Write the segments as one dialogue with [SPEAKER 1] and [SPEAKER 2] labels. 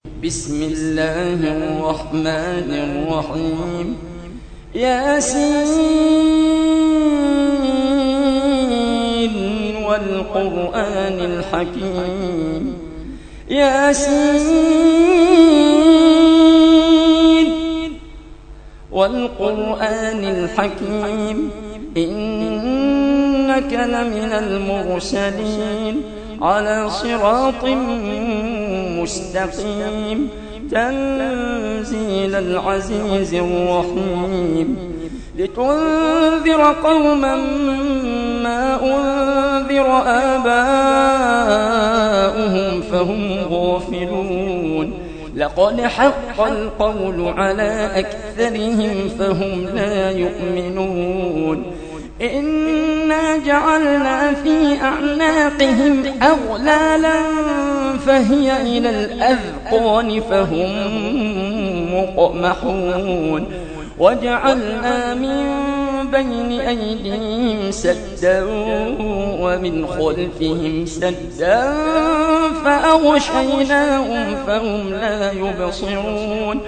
[SPEAKER 1] بسم الله الرحمن الرحيم ياسين والقرآن الحكيم ياسين والقرآن الحكيم إنك لمن المرسلين على صراط مستقيم تنزيل العزيز الرحيم لتنذر قوما ما أنذر آباؤهم فهم غافلون لقد حق القول على أكثرهم فهم لا يؤمنون إنا جعلنا في أعناقهم أغلالا فهي إلى الأذقان فهم مقمحون وجعلنا من بين أيديهم سدا ومن خلفهم سدا فأغشيناهم فهم لا يبصرون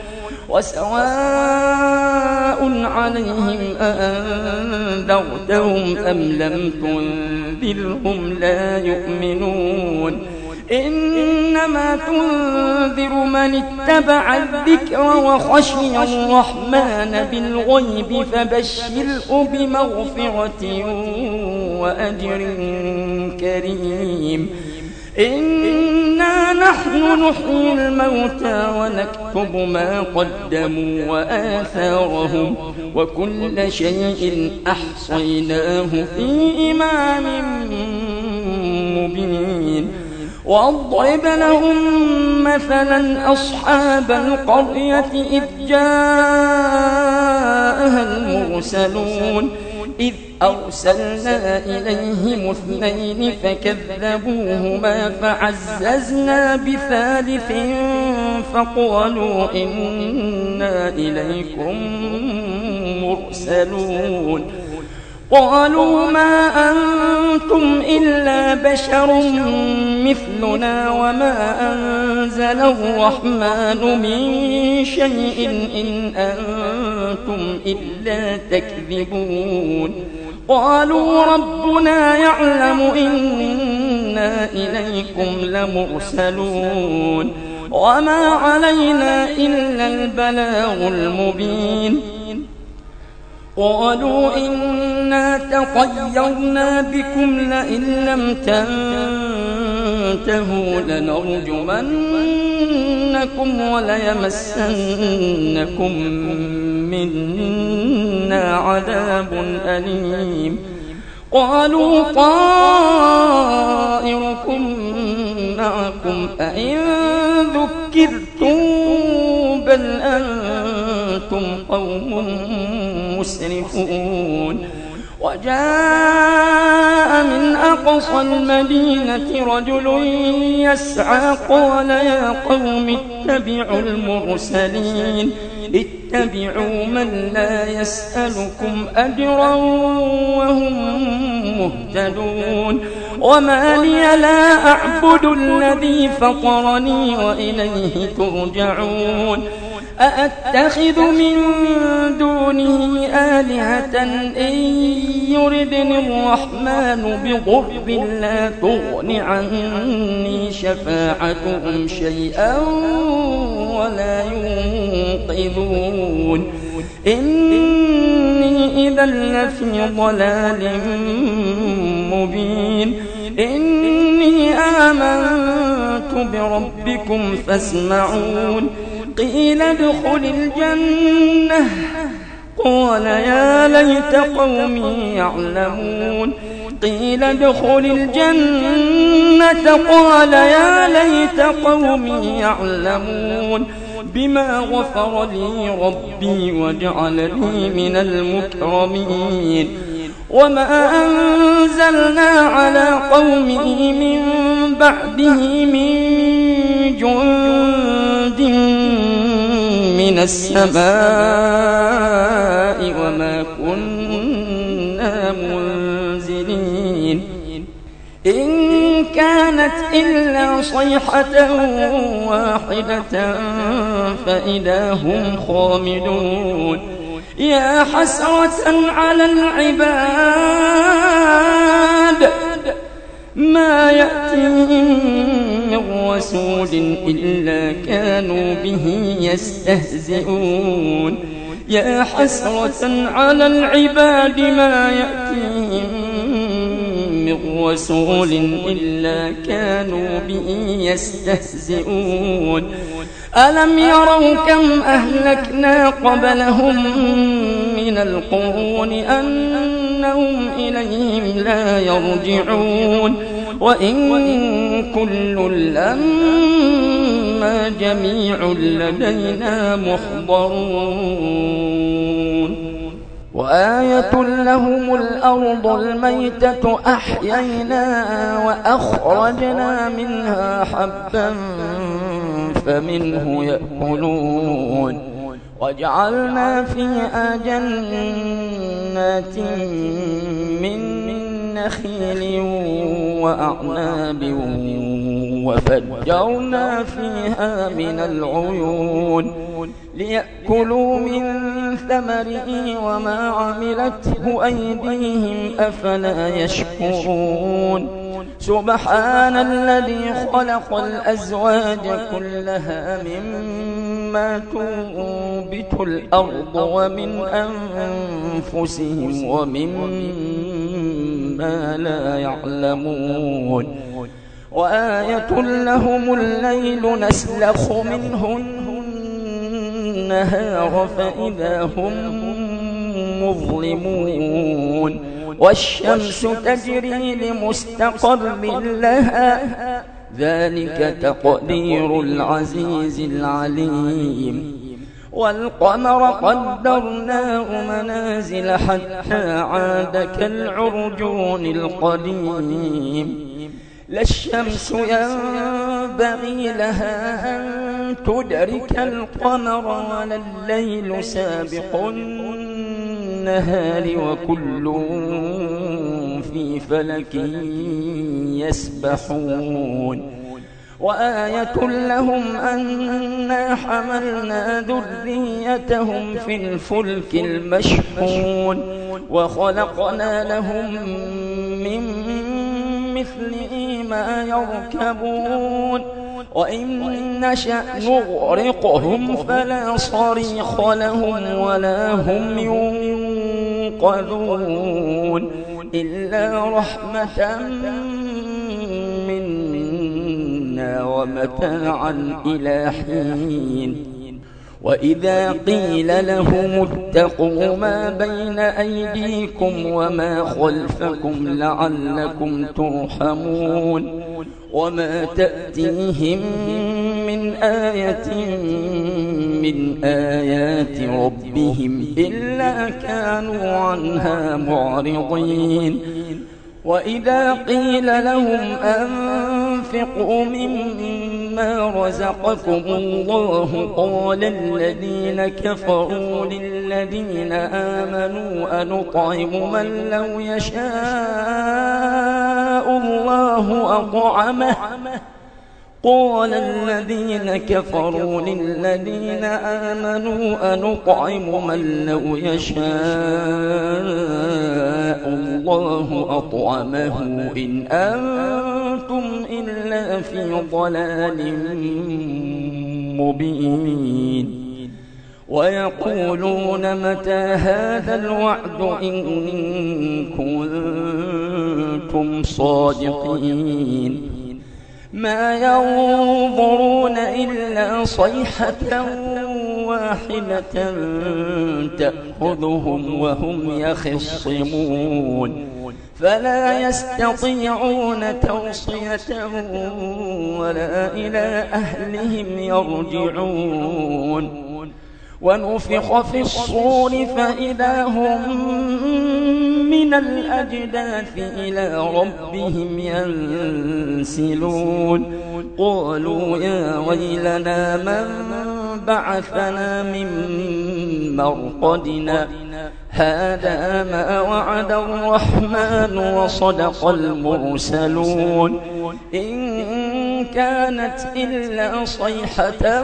[SPEAKER 1] وسواء عليهم أأنذرتهم أم لم تنذرهم لا يؤمنون إنما تنذر من اتبع الذكر وخشي الرحمن بالغيب فبشره بمغفرة وأجر كريم إنا نحن نحيي الموتى ونكتب ما قدموا وآثارهم وكل شيء أحصيناه في إمام مبين واضرب لهم مثلا أصحاب القرية إذ جاءها المرسلون إذ أرسلنا إليهم اثنين فكذبوهما فعززنا بثالث فقالوا إنا إليكم مرسلون قالوا ما أنتم إلا بشر مثلنا وما أنزل الرحمن من شيء إن أنتم إلا تكذبون قالوا ربنا يعلم إنا إليكم لمرسلون وما علينا إلا البلاغ المبين قالوا إنا تطيرنا بكم لئن لم تنتهوا لنرجمنكم وليمسنكم منا عذاب أليم قالوا طائركم معكم أئن ذكرتم بل أنتم قوم مسرفون وجاء من أقصى المدينة رجل يسعى قال يا قوم اتبعوا المرسلين اتبعوا من لا يسألكم أجرا وهم مهتدون وما لي لا أعبد الذي فطرني وإليه ترجعون أأتخذ من دونه آلهة إن يردني الرحمن بضر لا تغن عني شفاعتهم شيئا ولا ينقذون إني إذا لفي ضلال مبين إني آمنت بربكم فاسمعون قيل ادخل الجنة قال يا ليت قومي يعلمون قيل ادخل الجنة قال يا ليت قومي يعلمون بما غفر لي ربي وجعلني من المكرمين وما أنزلنا على قومه من بعده من جند من السماء وما كنا منزلين إن كان كانت إلا صيحة واحدة فإذا هم خامدون يا حسرة على العباد ما يأتيهم من رسول إلا كانوا به يستهزئون يا حسرة على العباد ما يأتيهم من رسول إلا كانوا به يستهزئون ألم يروا كم أهلكنا قبلهم من القرون أنهم إليهم لا يرجعون وإن كل لما جميع لدينا محضرون وآية لهم الأرض الميتة أحييناها وأخرجنا منها حبا فمنه يأكلون وجعلنا فيها جنات من نخيل وأعناب وفجرنا فيها من العيون ليأكلوا من ثمره وما عملته أيديهم أفلا يشكرون سبحان الذي خلق الأزواج كلها مما تنبت الأرض ومن أنفسهم ومما لا يعلمون وآية لهم الليل نسلخ منه النهار فإذا هم مظلمون والشمس تجري لمستقر لها ذلك تقدير العزيز العليم والقمر قدرناه منازل حتى عاد كالعرجون القديم لا الشمس ينبغي لها أن تدرك القمر ولا الليل سابق النهار وكل في فلك يسبحون وآية لهم أنا حملنا ذريتهم في الفلك المشحون وخلقنا لهم من مثله ما يركبون وإن نشأ نغرقهم فلا صريخ لهم ولا هم ينقذون إلا رحمة منا ومتاعا إلى حين وإذا قيل لهم اتقوا ما بين أيديكم وما خلفكم لعلكم ترحمون وما تأتيهم من آية من آيات ربهم إلا كانوا عنها معرضين وإذا قيل لهم أنفقوا مما رزقكم الله قال الذين كفروا للذين آمنوا أنطعم من لو يشاء الله أطعمه قال الذين كفروا للذين آمنوا أنطعم من لو يشاء الله أطعمه إن أنتم إلا في ضلال مبين ويقولون متى هذا الوعد إن كنتم صادقين ما ينظرون إلا صيحة واحدة تأخذهم وهم يخصمون فلا يستطيعون توصية ولا إلى أهلهم يرجعون ونفخ في الصور فإذا هم من الأجداث إلى ربهم ينسلون قالوا يا ويلنا من بعثنا من مرقدنا هذا ما وعد الرحمن وصدق المرسلون إن كانت إلا صيحة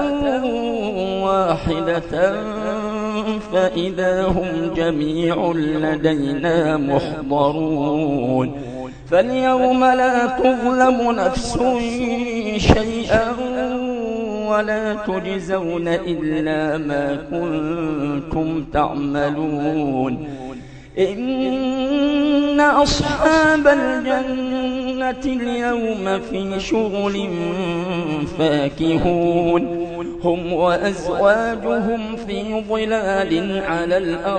[SPEAKER 1] واحدة فإذا هم جميع لدينا محضرون فاليوم لا تظلم نفس شيئا ولا تجزون إلا ما كنتم تعملون إن أصحاب الجنة اليوم في شغل فاكهون هم وأزواجهم في ظلال على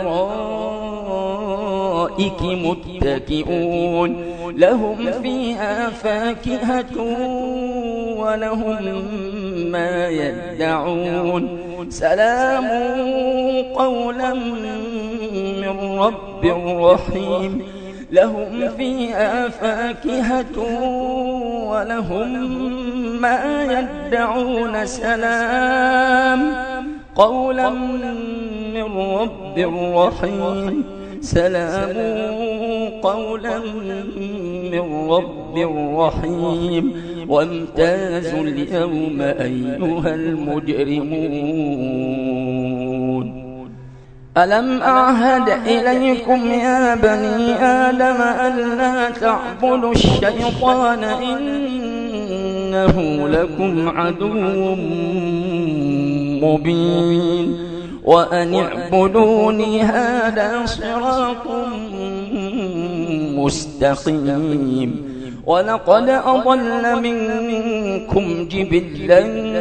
[SPEAKER 1] الأرائك متكئون لهم فيها فاكهة ولهم ما يدعون سلام قولا من رب رحيم لهم فيها فاكهة ولهم ما يدعون سلام قولا من رب رحيم سلام قولا من رب رحيم وامتازوا اليوم أيها المجرمون ألم أعهد إليكم يا بني آدم ألا تعبدوا الشيطان إنه لكم عدو مبين وأن اعبدوني هذا صراط مستقيم ولقد أضل منكم جبلا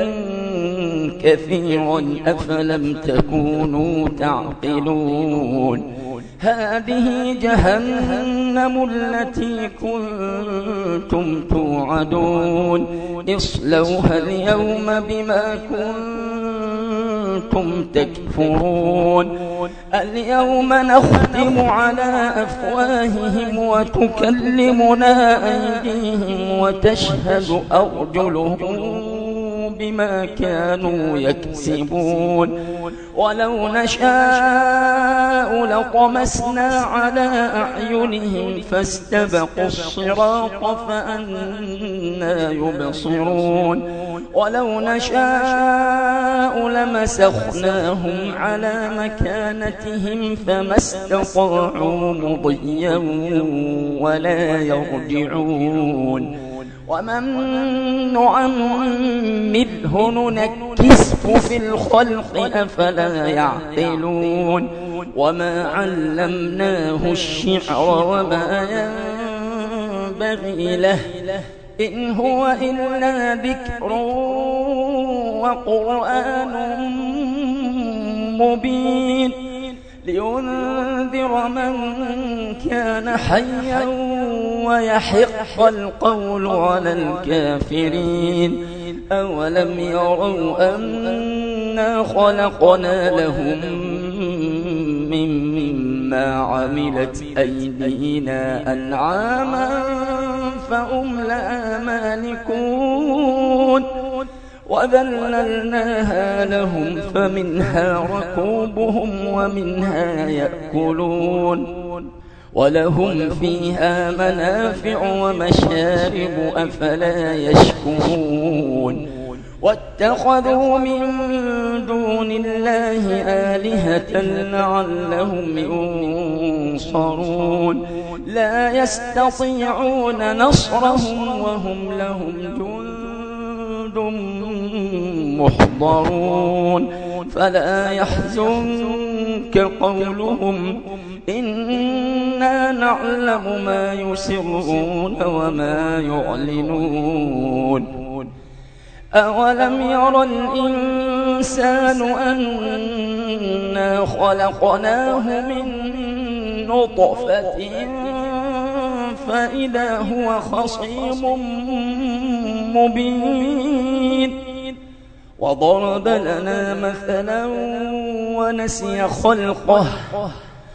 [SPEAKER 1] كثيرا أفلم تكونوا تعقلون هذه جهنم التي كنتم توعدون اصلوها اليوم بما كنتم تكفرون اليوم نختم على أفواههم وتكلمنا أيديهم وتشهد أرجلهم بما كانوا يكسبون ولو نشاء لطمسنا على أعينهم فاستبقوا الصراط فأنى يبصرون ولو نشاء لمسخناهم على مكانتهم فما استطاعوا مضيا ولا يرجعون ومن نعمره ننكسه في الخلق أفلا يعقلون وما علمناه الشعر وما ينبغي له إن هو إلا ذكر وقرآن مبين لينذر من كان حيا ويحق القول على الكافرين أولم يروا أنا خلقنا لهم مما عملت أيدينا أنعاما فهم لها مالكون وذللناها لهم فمنها ركوبهم ومنها يأكلون ولهم فيها منافع ومشارب أفلا يشكرون واتخذوا من دون الله آلهة لعلهم ينصرون لا يستطيعون نصرهم وهم لهم جند محضرون فلا يحزنك قولهم إنا نعلم ما يسرون وما يعلنون أولم ير الإنسان أنا خلقناه من نطفة فإذا هو خصيم مبين وضرب لنا مثلا ونسي خلقه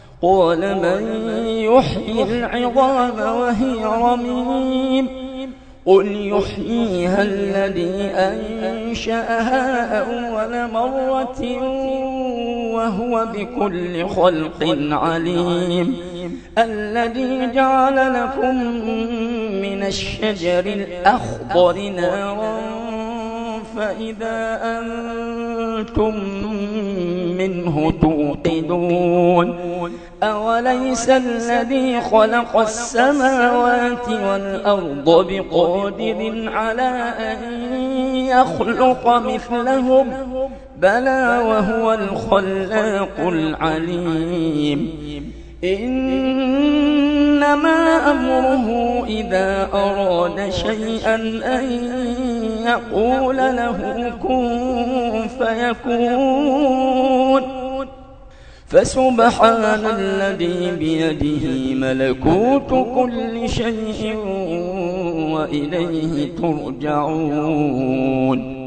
[SPEAKER 1] قال من يحيي العظام وهي رميم قل يحييها الذي أنشأها أول مرة وهو بكل خلق عليم الذي جعل لكم من الشجر الأخضر نارا فإذا أنتم منه توقدون أوليس الذي خلق السماوات والأرض بقادر على أن يخلق مثلهم بلى وهو الخلاق العليم إنما أمره إذا أراد شيئا أن يقول له كن فيكون فسبحان الذي بيده ملكوت كل شيء وإليه ترجعون